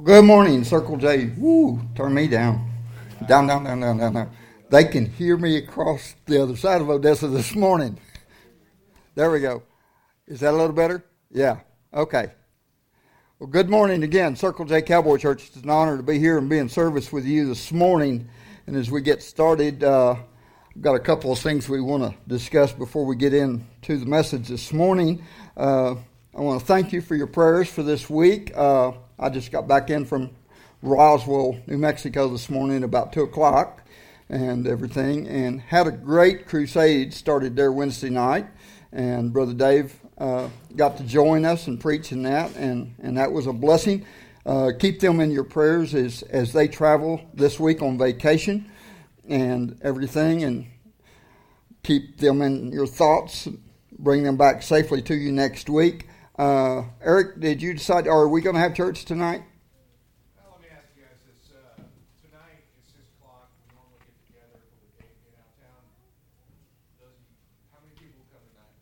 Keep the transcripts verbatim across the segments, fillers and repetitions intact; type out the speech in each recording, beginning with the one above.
Well, good morning, Circle J. Woo, turn me down. Down, down, down, down, down, down. They can hear me across the other side of Odessa this morning. There we go. Is that a little better? Yeah. Okay. Well, good morning again, Circle J Cowboy Church. It's an honor to be here and be in service with you this morning. And as we get started, uh, I've got a couple of things we want to discuss before we get into the message this morning. Uh, I want to thank you for your prayers for this week. Uh, I just got back in from Roswell, New Mexico this morning about two o'clock and everything, and had a great crusade started there Wednesday night. And Brother Dave uh, got to join us and preach in that, and, and that was a blessing. Uh, keep them in your prayers as, as they travel this week on vacation and everything, and keep them in your thoughts. Bring them back safely to you next week. Uh, Eric, did you decide, are we going to have church tonight? Well, let me ask you guys this. Uh, tonight is six o'clock. We normally get together for the day get out of town. Does, how many people come tonight?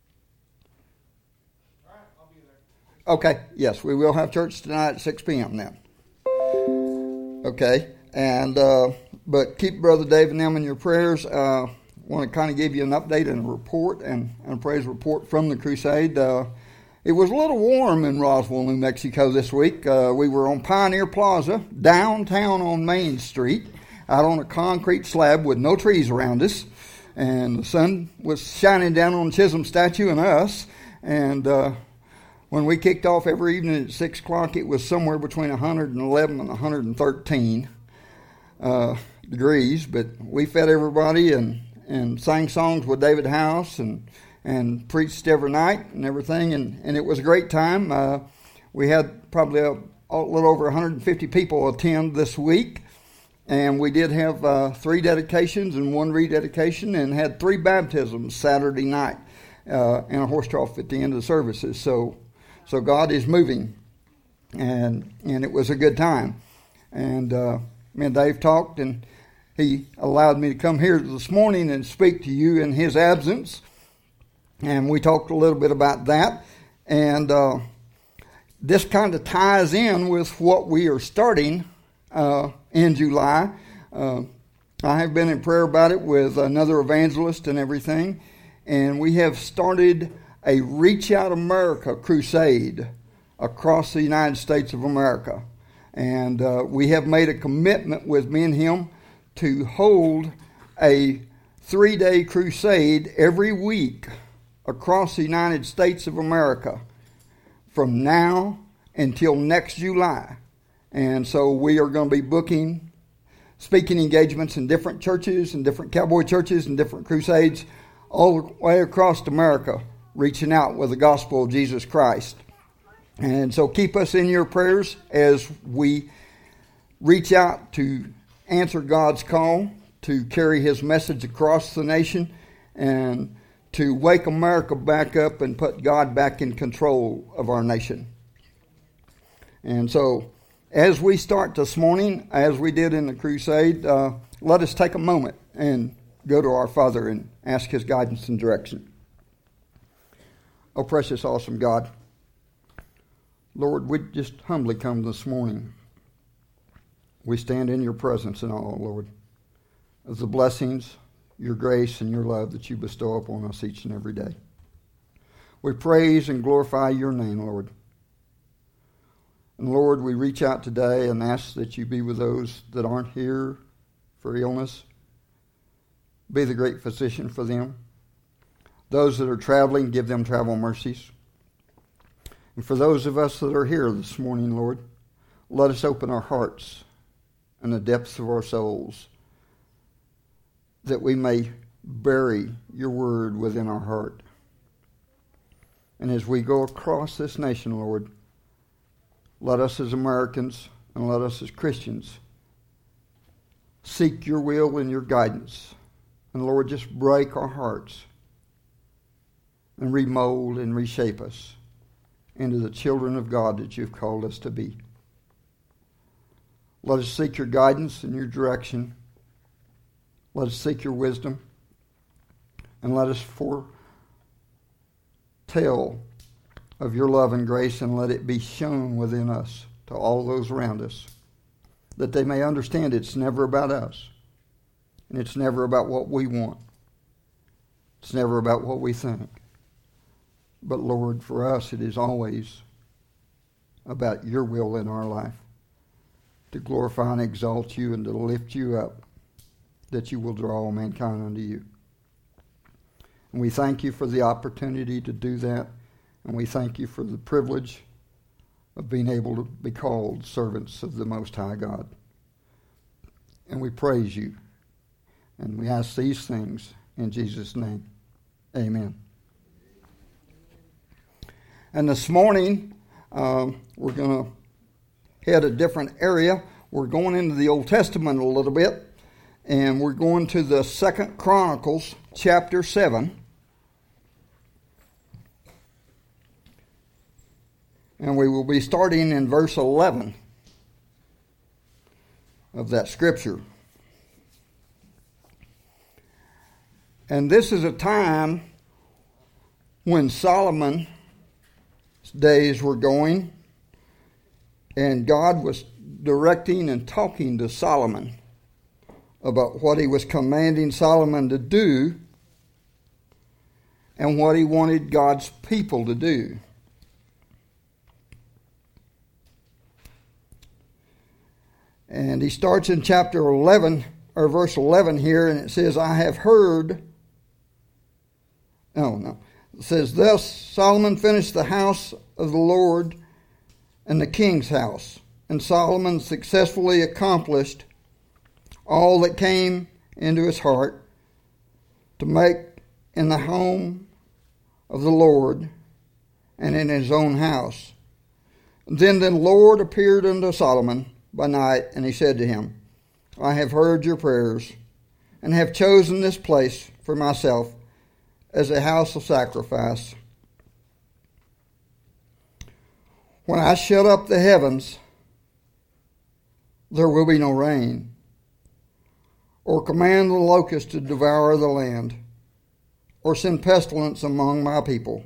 All right, I'll be there. Okay, yes, we will have church tonight at six p.m. then. Okay, and uh, but keep Brother Dave and them in your prayers. Uh, want to kind of give you an update and a report and, and a praise report from the crusade. Uh, it was a little warm in Roswell, New Mexico this week. Uh, we were on Pioneer Plaza, downtown on Main Street, out on a concrete slab with no trees around us. And the sun was shining down on the Chisholm statue and us. And uh, when we kicked off every evening at six o'clock, it was somewhere between one hundred eleven and one hundred thirteen uh, degrees. But we fed everybody and, and sang songs with David House and and preached every night and everything, and, and it was a great time. Uh, we had probably a, a little over one hundred fifty people attend this week, and we did have uh, three dedications and one rededication, and had three baptisms Saturday night uh, and a horse trough at the end of the services. So, so God is moving, and and it was a good time. And uh, me and Dave talked, and he allowed me to come here this morning and speak to you in his absence. And we talked a little bit about that. And uh, this kind of ties in with what we are starting uh, in July. Uh, I have been in prayer about it with another evangelist and everything. And we have started a Reach Out America crusade across the United States of America. And uh, we have made a commitment with me and him to hold a three-day crusade every week across the United States of America from now until next July. And so we are going to be booking speaking engagements in different churches and different cowboy churches and different crusades all the way across America, reaching out with the gospel of Jesus Christ. And so keep us in your prayers as we reach out to answer God's call to carry his message across the nation and to wake America back up and put God back in control of our nation. And so, as we start this morning, as we did in the crusade, uh, let us take a moment and go to our Father and ask his guidance and direction. Oh, precious, awesome God, Lord, we just humbly come this morning. We stand in your presence and all, Lord, of the blessings, your grace and your love that you bestow upon us each and every day. We praise and glorify your name, Lord. And Lord, we reach out today and ask that you be with those that aren't here for illness. Be the great physician for them. Those that are traveling, give them travel mercies. And for those of us that are here this morning, Lord, let us open our hearts and the depths of our souls, that we may bury your word within our heart. And as we go across this nation, Lord, let us as Americans and let us as Christians seek your will and your guidance. And Lord, just break our hearts and remold and reshape us into the children of God that you've called us to be. Let us seek your guidance and your direction. Let us seek your wisdom, and let us foretell of your love and grace, and let it be shown within us to to all those around us, that they may understand it's never about us, and it's never about what we want. It's never about what we think. But Lord, for us, it is always about your will in our life, to glorify and exalt you and to lift you up, that you will draw all mankind unto you. And we thank you for the opportunity to do that, and we thank you for the privilege of being able to be called servants of the Most High God. And we praise you, and we ask these things in Jesus' name. Amen. And this morning, um, we're going to head a different area. We're going into the Old Testament a little bit, and we're going to the Second Chronicles, chapter seven. And we will be starting in verse eleven of that scripture. And this is a time when Solomon's days were going, and God was directing and talking to Solomon about what he was commanding Solomon to do and what he wanted God's people to do. And he starts in chapter eleven, or verse eleven here, and it says, I have heard... Oh, no. It says, Thus Solomon finished the house of the Lord and the king's house. And Solomon successfully accomplished all that came into his heart to make in the home of the Lord and in his own house. Then the Lord appeared unto Solomon by night, and he said to him, I have heard your prayers, and have chosen this place for myself as a house of sacrifice. When I shut up the heavens, there will be no rain, or command the locust to devour the land, or send pestilence among my people.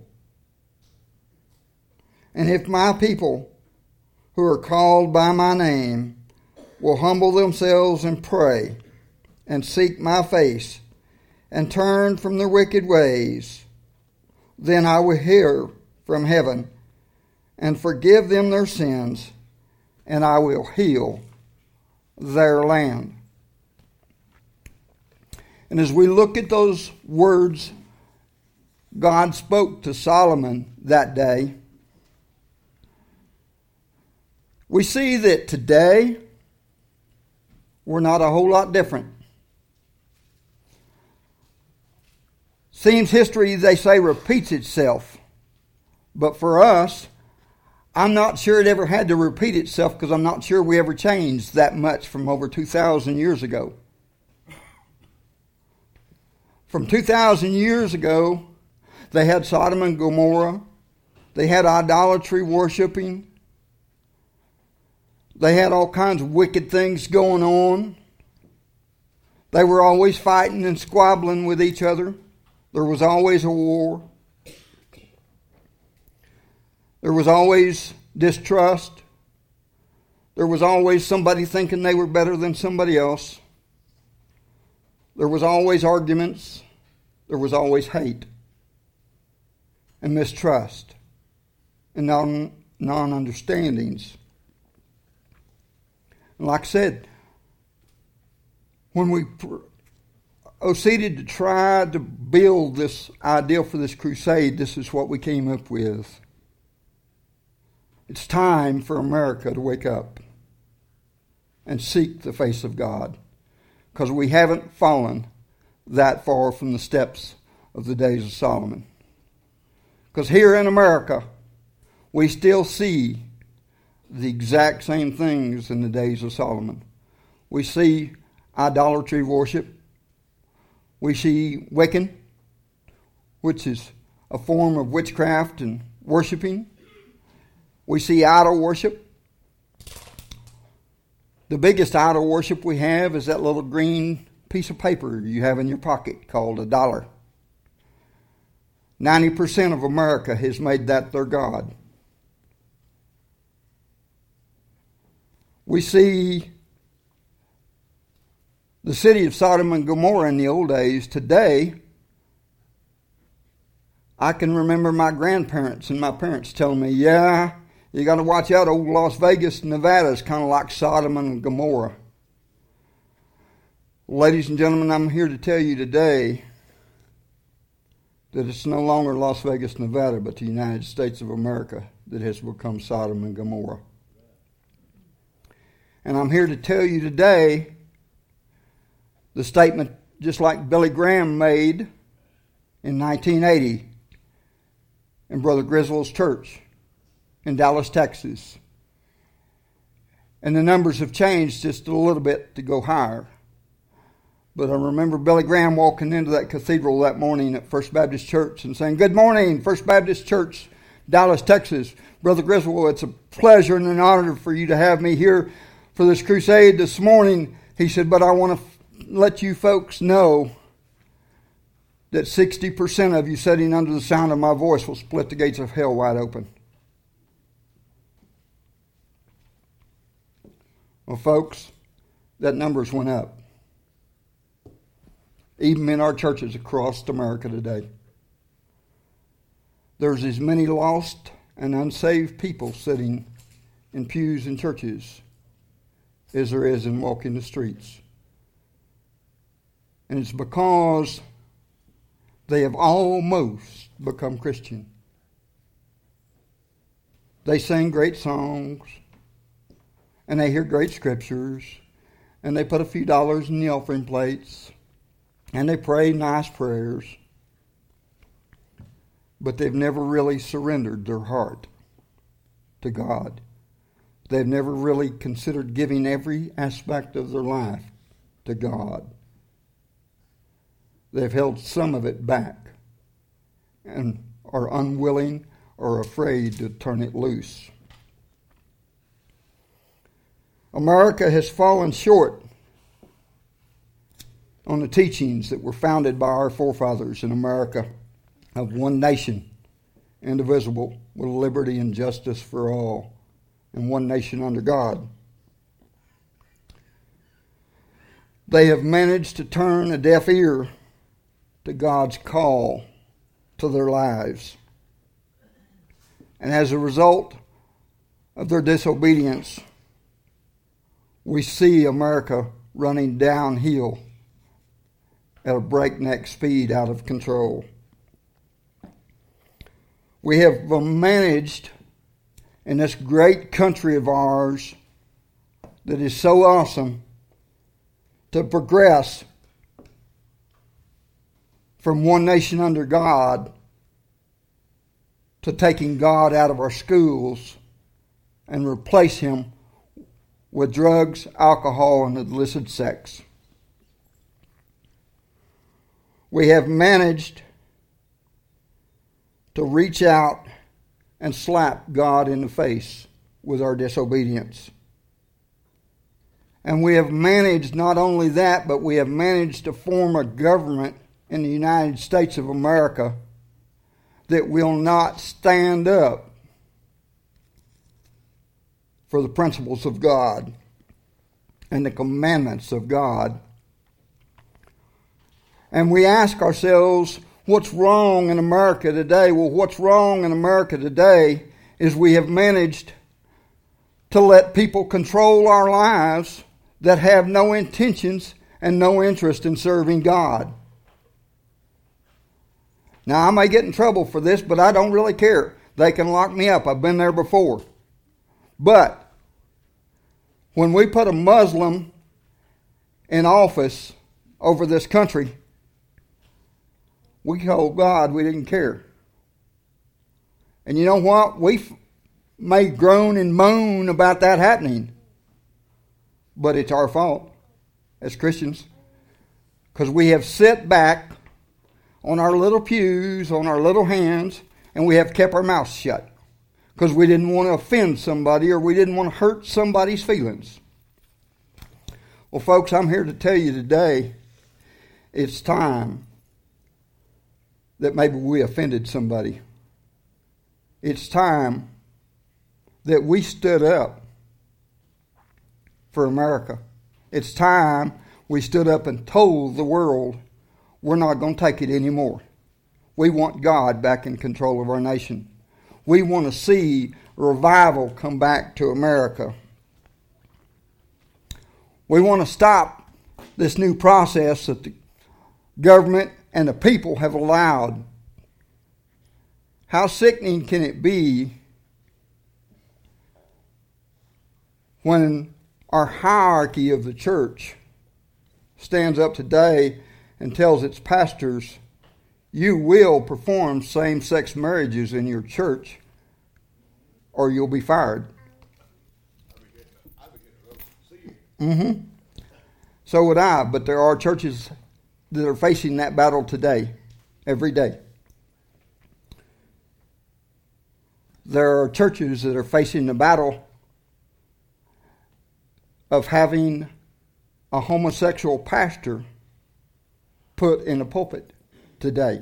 And if my people, who are called by my name, will humble themselves and pray, and seek my face, and turn from their wicked ways, then I will hear from heaven, and forgive them their sins, and I will heal their land. And as we look at those words God spoke to Solomon that day, we see that today we're not a whole lot different. Seems history, they say, repeats itself. But for us, I'm not sure it ever had to repeat itself, because I'm not sure we ever changed that much from over two thousand years ago. From two thousand years ago, they had Sodom and Gomorrah. They had idolatry worshiping. They had all kinds of wicked things going on. They were always fighting and squabbling with each other. There was always a war. There was always distrust. There was always somebody thinking they were better than somebody else. There was always arguments. There was always hate and mistrust and non, non-understandings. And like I said, when we proceeded to try to build this idea for this crusade, this is what we came up with. It's time for America to wake up and seek the face of God, because we haven't fallen that far from the steps of the days of Solomon. Because here in America, we still see the exact same things in the days of Solomon. We see idolatry worship. We see Wiccan, which is a form of witchcraft and worshiping. We see idol worship. The biggest idol worship we have is that little green piece of paper you have in your pocket called a dollar. ninety percent of America has made that their God. We see the city of Sodom and Gomorrah in the old days. Today, I can remember my grandparents and my parents telling me, yeah, you got to watch out. Old Las Vegas, Nevada is kind of like Sodom and Gomorrah. Ladies and gentlemen, I'm here to tell you today that it's no longer Las Vegas, Nevada, but the United States of America that has become Sodom and Gomorrah. And I'm here to tell you today the statement just like Billy Graham made in nineteen eighty in Brother Griswold's church in Dallas, Texas. And the numbers have changed just a little bit to go higher. But I remember Billy Graham walking into that cathedral that morning at First Baptist Church and saying, "Good morning, First Baptist Church, Dallas, Texas. Brother Griswold, it's a pleasure and an honor for you to have me here for this crusade this morning." He said, "But I want to f- let you folks know that sixty percent of you sitting under the sound of my voice will split the gates of hell wide open." Well, folks, that numbers went up. Even in our churches across America today, there's as many lost and unsaved people sitting in pews in churches as there is in walking the streets. And it's because they have almost become Christian. They sing great songs, and they hear great scriptures, and they put a few dollars in the offering plates, and they pray nice prayers, but they've never really surrendered their heart to God. They've never really considered giving every aspect of their life to God. They've held some of it back and are unwilling or afraid to turn it loose. America has fallen short on the teachings that were founded by our forefathers in America of one nation, indivisible, with liberty and justice for all, and one nation under God. They have managed to turn a deaf ear to God's call to their lives. And as a result of their disobedience, we see America running downhill at a breakneck speed, out of control. We have managed in this great country of ours that is so awesome to progress from one nation under God to taking God out of our schools and replace Him with drugs, alcohol, and illicit sex. We have managed to reach out and slap God in the face with our disobedience. And we have managed not only that, but we have managed to form a government in the United States of America that will not stand up for the principles of God and the commandments of God. And we ask ourselves, what's wrong in America today? Well, what's wrong in America today is we have managed to let people control our lives that have no intentions and no interest in serving God. Now, I may get in trouble for this, but I don't really care. They can lock me up. I've been there before. But when we put a Muslim in office over this country, we told God we didn't care. And you know what? We may groan and moan about that happening, but it's our fault as Christians, because we have sit back on our little pews, on our little hands, and we have kept our mouths shut because we didn't want to offend somebody or we didn't want to hurt somebody's feelings. Well, folks, I'm here to tell you today it's time that maybe we offended somebody. It's time that we stood up for America. It's time we stood up and told the world we're not going to take it anymore. We want God back in control of our nation. We want to see revival come back to America. We want to stop this new process that the government and the people have allowed. How sickening can it be when our hierarchy of the church stands up today and tells its pastors, you will perform same-sex marriages in your church or you'll be fired. Mm-hmm. So would I, but there are churches that are facing that battle today, every day. There are churches that are facing the battle of having a homosexual pastor put in a pulpit today.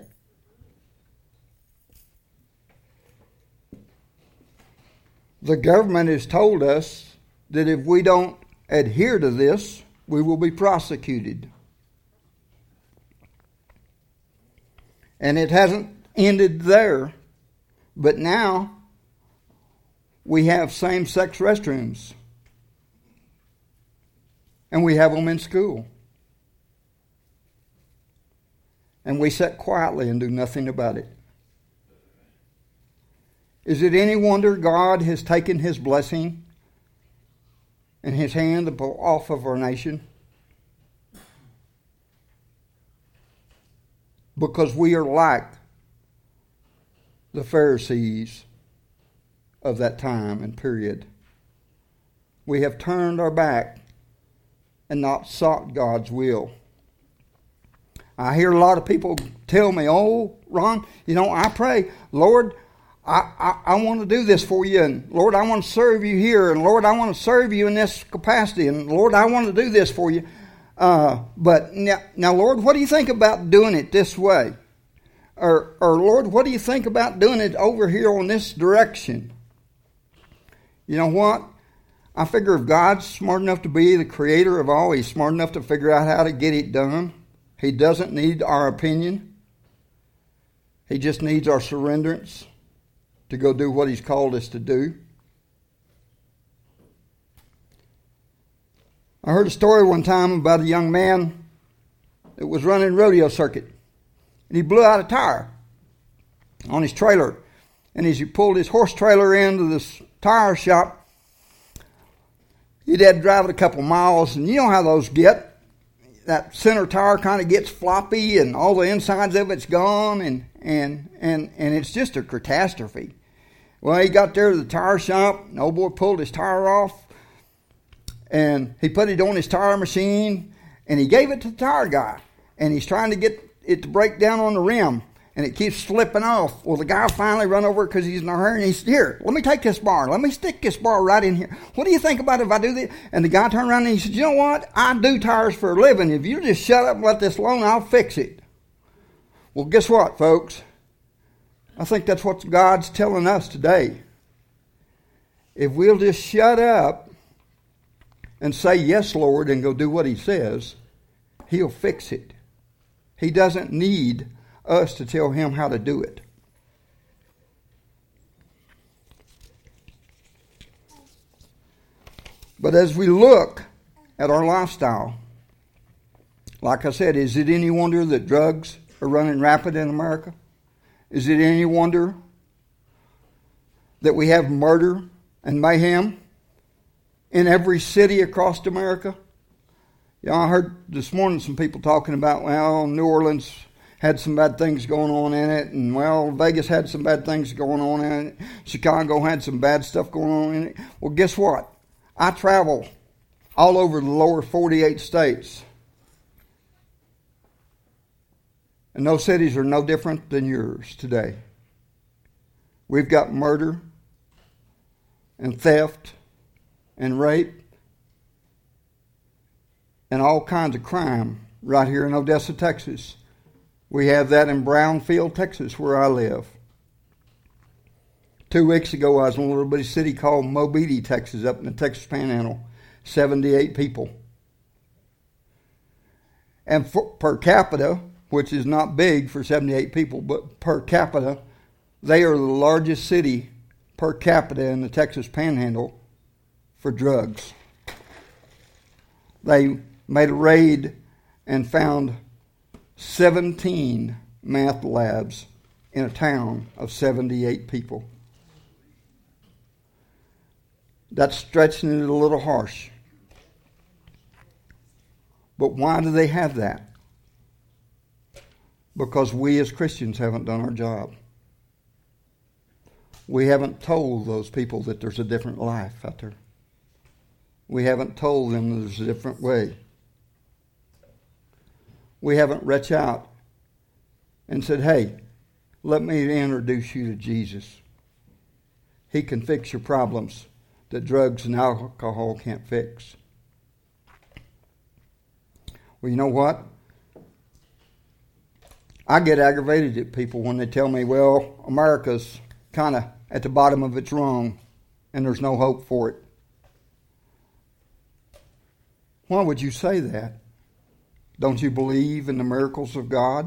The government has told us that if we don't adhere to this, we will be prosecuted. And it hasn't ended there, but now we have same-sex restrooms. And we have them in school. And we sit quietly and do nothing about it. Is it any wonder God has taken His blessing and His hand off of our nation? Because we are like the Pharisees of that time and period. We have turned our back and not sought God's will. I hear a lot of people tell me, oh, Ron, you know, I pray, Lord, I, I, I want to do this for you, and Lord, I want to serve you here, and Lord, I want to serve you in this capacity, and Lord, I want to do this for you. Uh, but now, now, Lord, what do you think about doing it this way? Or, or, Lord, what do you think about doing it over here on this direction? You know what? I figure if God's smart enough to be the creator of all, He's smart enough to figure out how to get it done. He doesn't need our opinion. He just needs our surrenderance to go do what He's called us to do. I heard a story one time about a young man that was running a rodeo circuit. And he blew out a tire on his trailer. And as he pulled his horse trailer into this tire shop, he'd had to drive it a couple miles, and you know how those get. That center tire kind of gets floppy, and all the insides of it's gone, and and and and it's just a catastrophe. Well, he got there to the tire shop, and old boy pulled his tire off, and he put it on his tire machine, and he gave it to the tire guy, and he's trying to get it to break down on the rim, and it keeps slipping off. Well, the guy finally run over because he's in a hurry, and he said, here, let me take this bar. Let me stick this bar right in here. What do you think about if I do this? And the guy turned around and he said, you know what? I do tires for a living. If you just shut up and let this alone, I'll fix it. Well, guess what, folks? I think that's what God's telling us today. If we'll just shut up and say, yes, Lord, and go do what He says, He'll fix it. He doesn't need us to tell Him how to do it. But as we look at our lifestyle, like I said, is it any wonder that drugs are running rapid in America? Is it any wonder that we have murder and mayhem in every city across America? You know, I heard this morning some people talking about, well, New Orleans had some bad things going on in it, and well, Vegas had some bad things going on in it. Chicago had some bad stuff going on in it. Well, guess what? I travel all over the lower forty-eight states. And those cities are no different than yours today. We've got murder and theft and rape and all kinds of crime right here in Odessa, Texas. We have that in Brownfield, Texas, where I live. Two weeks ago, I was in a little bitty city called Mobeetie, Texas, up in the Texas Panhandle. seventy-eight people. And for, per capita, which is not big for seventy-eight people, but per capita, they are the largest city per capita in the Texas Panhandle for drugs. They made a raid and found seventeen meth labs in a town of seventy-eight people. That's stretching it a little harsh. But why do they have that? Because we as Christians haven't done our job. We haven't told those people that there's a different life out there. We haven't told them that there's a different way. We haven't reached out and said, hey, let me introduce you to Jesus. He can fix your problems that drugs and alcohol can't fix. Well, you know what? I get aggravated at people when they tell me, well, America's kind of at the bottom of its rung and there's no hope for it. Why would you say that? Don't you believe in the miracles of God?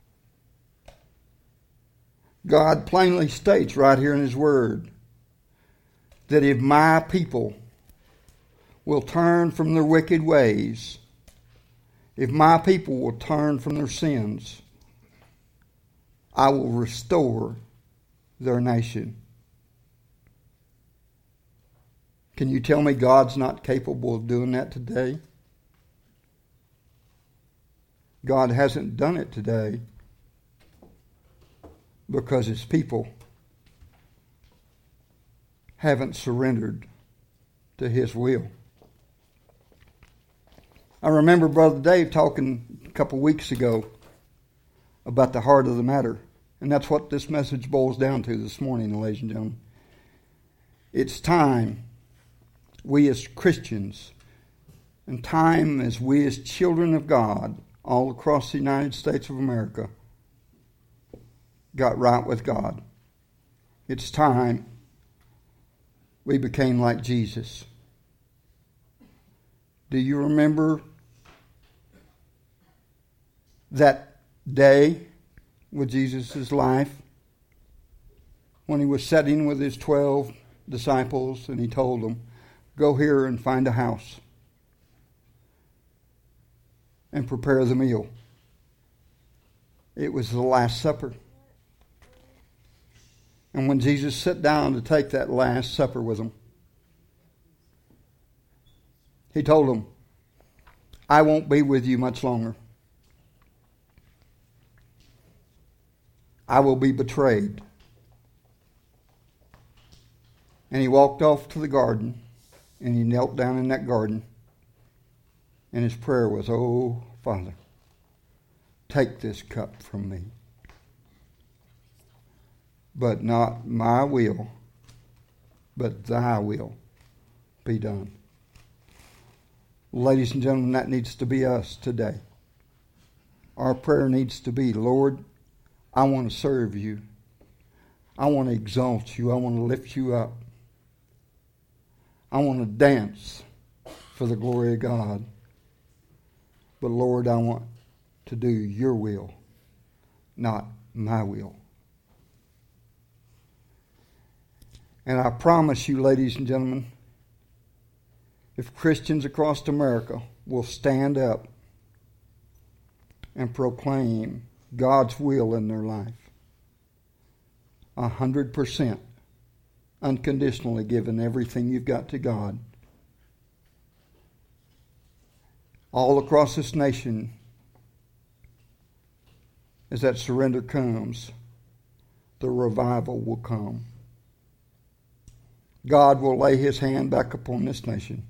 God plainly states right here in His Word that if my people will turn from their wicked ways, if my people will turn from their sins, I will restore their nation. Can you tell me God's not capable of doing that today? God hasn't done it today because His people haven't surrendered to His will. I remember Brother Dave talking a couple weeks ago about the heart of the matter. And that's what this message boils down to this morning, ladies and gentlemen. It's time we as Christians, and time as we as children of God all across the United States of America got right with God. It's time we became like Jesus. Do you remember that day with Jesus' life when He was sitting with His twelve disciples and He told them, go here and find a house and prepare the meal? It was the Last Supper. And when Jesus sat down to take that Last Supper with them, He told them, I won't be with you much longer. I will be betrayed. And He walked off to the garden, and He knelt down in that garden, and His prayer was, oh, Father, take this cup from me, but not my will, but Thy will be done. Ladies and gentlemen, that needs to be us today. Our prayer needs to be, Lord, I want to serve You. I want to exalt You. I want to lift You up. I want to dance for the glory of God. But Lord, I want to do Your will, not my will. And I promise you, ladies and gentlemen, if Christians across America will stand up and proclaim God's will in their life, a hundred percent unconditionally giving everything you've got to God, all across this nation, as that surrender comes, the revival will come. God will lay His hand back upon this nation.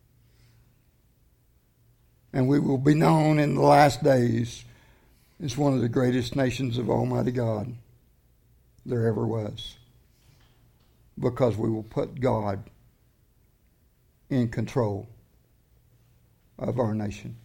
And we will be known in the last days as one of the greatest nations of Almighty God there ever was. Because we will put God in control of our nation.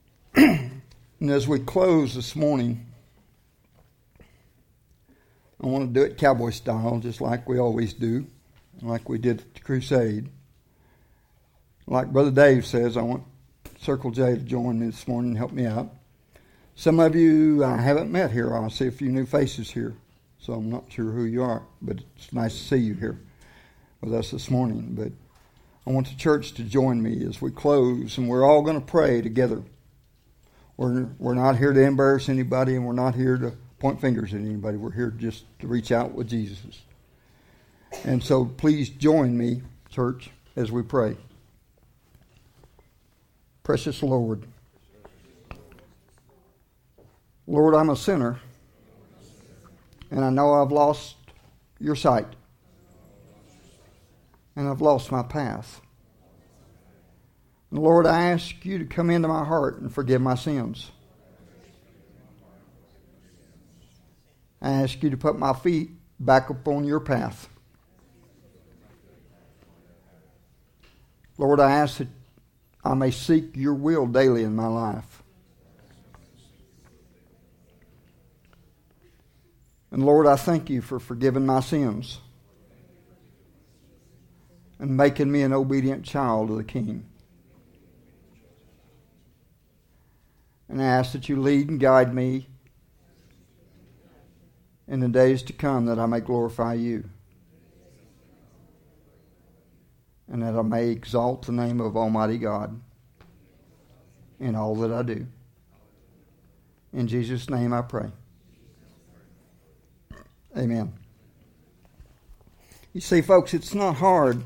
And as we close this morning, I want to do it cowboy style, just like we always do, like we did at the crusade. Like Brother Dave says, I want Circle J to join me this morning and help me out. Some of you I haven't met here. I see a few new faces here, so I'm not sure who you are, but it's nice to see you here with us this morning. But I want the church to join me as we close, and we're all going to pray together. We're, we're not here to embarrass anybody, and we're not here to point fingers at anybody. We're here just to reach out with Jesus. And so please join me, church, as we pray. Precious Lord, Lord, I'm a sinner, and I know I've lost your sight, and I've lost my path. And Lord, I ask you to come into my heart and forgive my sins. I ask you to put my feet back upon your path. Lord, I ask that I may seek your will daily in my life. And Lord, I thank you for forgiving my sins and making me an obedient child of the King. And I ask that you lead and guide me in the days to come, that I may glorify you and that I may exalt the name of Almighty God in all that I do. In Jesus' name I pray. Amen. You see, folks, it's not hard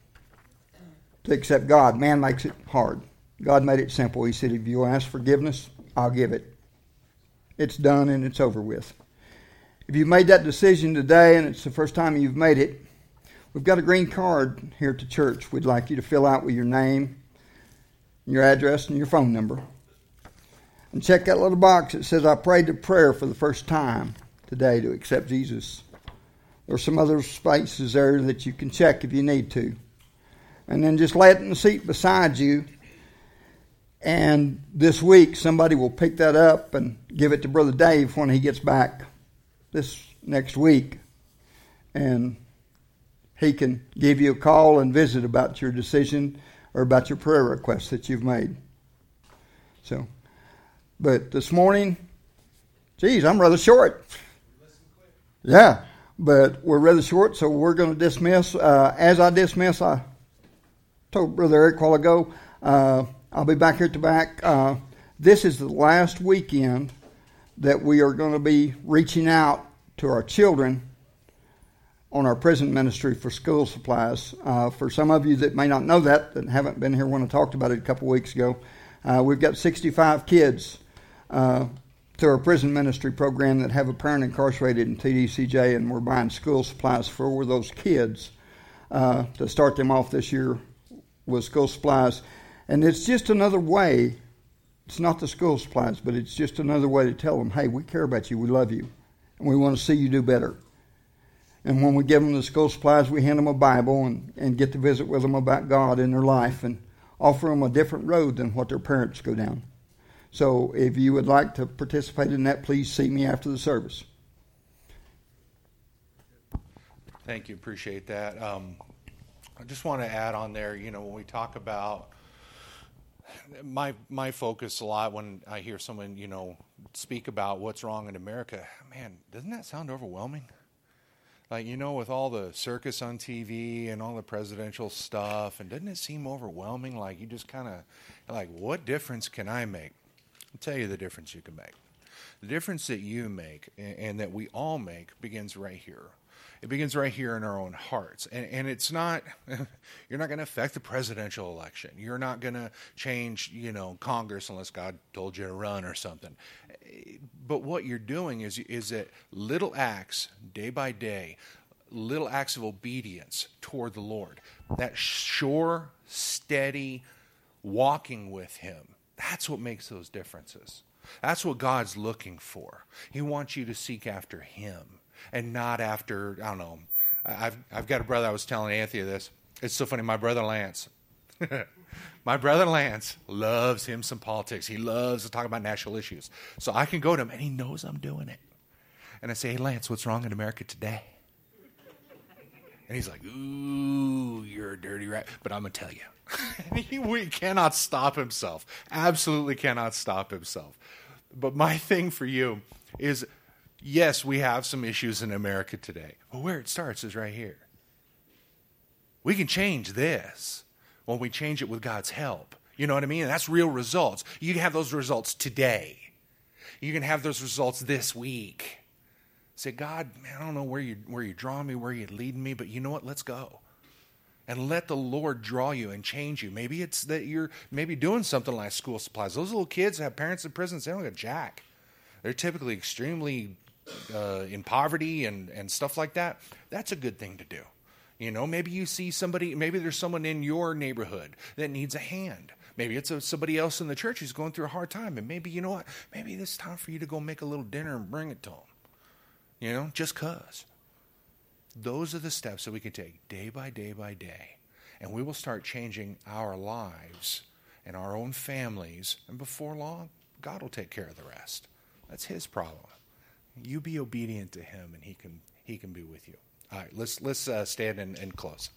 to accept God. Man makes it hard. God made it simple. He said, if you ask forgiveness, I'll give it. It's done and it's over with. If you've made that decision today and it's the first time you've made it, we've got a green card here at the church we'd like you to fill out with your name, your address, and your phone number. And check that little box that says, I prayed the prayer for the first time today to accept Jesus. There's some other spaces there that you can check if you need to. And then just lay it in the seat beside you. And this week, somebody will pick that up and give it to Brother Dave when he gets back this next week. And he can give you a call and visit about your decision or about your prayer request that you've made. So, but this morning, geez, I'm rather short. Yeah, but we're rather short, so we're going to dismiss. Uh, as I dismiss, I told Brother Eric a while ago, uh, I'll be back here at the back. Uh, this is the last weekend that we are going to be reaching out to our children on our prison ministry for school supplies. Uh, for some of you that may not know that, that haven't been here when I talked about it a couple weeks ago, uh, we've got sixty-five kids uh, through our prison ministry program that have a parent incarcerated in T D C J, and we're buying school supplies for those kids uh, to start them off this year with school supplies. And it's just another way, it's not the school supplies, but it's just another way to tell them, hey, we care about you, we love you, and we want to see you do better. And when we give them the school supplies, we hand them a Bible and, and get to visit with them about God in their life and offer them a different road than what their parents go down. So if you would like to participate in that, please see me after the service. Thank you. Appreciate that. Um, I just want to add on there, you know, when we talk about my my focus a lot when I hear someone, you know, speak about what's wrong in America, man, doesn't that sound overwhelming? Like, you know, with all the circus on T V and all the presidential stuff, and doesn't it seem overwhelming? Like, you just kind of, like, what difference can I make? I'll tell you the difference you can make. The difference that you make and, and that we all make begins right here. It begins right here in our own hearts. And, and it's not, you're not going to affect the presidential election. You're not going to change, you know, Congress unless God told you to run or something. But what you're doing is, is that little acts, day by day, little acts of obedience toward the Lord, that sure, steady walking with Him, that's what makes those differences. That's what God's looking for. He wants you to seek after Him and not after, I don't know, I've I've got a brother, I was telling Anthony this. It's so funny, my brother Lance. My brother Lance loves him some politics. He loves to talk about national issues. So I can go to him, and he knows I'm doing it. and I say, hey, Lance, what's wrong in America today? And he's like, ooh, you're a dirty rat. But I'm going to tell you. he, he cannot stop himself. Absolutely cannot stop himself. But my thing for you is, yes, we have some issues in America today. But where it starts is right here. We can change this when we change it with God's help. You know what I mean? And that's real results. You can have those results today. You can have those results this week. Say, God, man, I don't know where you where you're drawing me, where you're leading me, but you know what? Let's go. And let the Lord draw you and change you. Maybe it's that you're maybe doing something like school supplies. Those little kids have parents in prison, they don't get jack. They're typically extremely uh, in poverty and, and stuff like that. That's a good thing to do. You know, maybe you see somebody, maybe there's someone in your neighborhood that needs a hand. Maybe it's a, somebody else in the church who's going through a hard time. And maybe, you know what, maybe it's time for you to go make a little dinner and bring it to them. You know, just because. Those are the steps that we can take day by day by day. And we will start changing our lives and our own families. And before long, God will take care of the rest. That's his problem. You be obedient to him and he can he can be with you. All right, let's, let's uh, stand and, and close.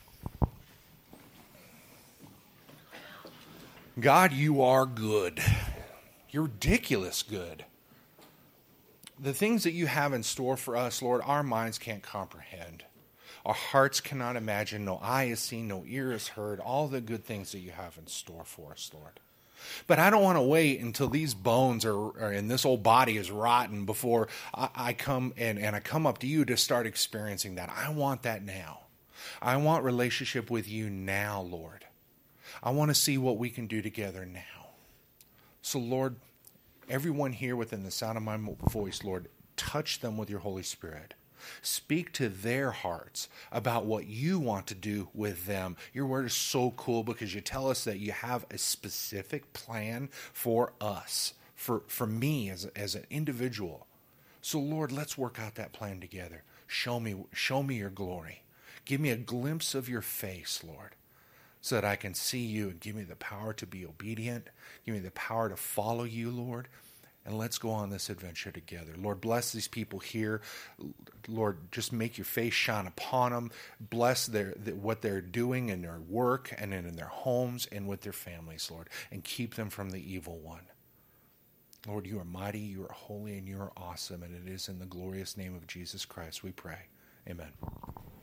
God, you are good. You're ridiculous good. The things that you have in store for us, Lord, our minds can't comprehend. Our hearts cannot imagine. No eye has seen, no ear has heard all the good things that you have in store for us, Lord. But I don't want to wait until these bones are, are and this old body is rotten before I, I come and, and I come up to you to start experiencing that. I want that now. I want relationship with you now, Lord. I want to see what we can do together now. So, Lord, everyone here within the sound of my voice, Lord, touch them with your Holy Spirit. Speak to their hearts about what you want to do with them. Your word is so cool because you tell us that you have a specific plan for us, for, for me as, as an individual. So, Lord, let's work out that plan together. Show me, show me your glory. Give me a glimpse of your face, Lord, so that I can see you and give me the power to be obedient. Give me the power to follow you, Lord. And let's go on this adventure together. Lord, bless these people here. Lord, just make your face shine upon them. Bless their, their what they're doing in their work and in, in their homes and with their families, Lord. And keep them from the evil one. Lord, you are mighty, you are holy, and you are awesome. And it is in the glorious name of Jesus Christ we pray. Amen.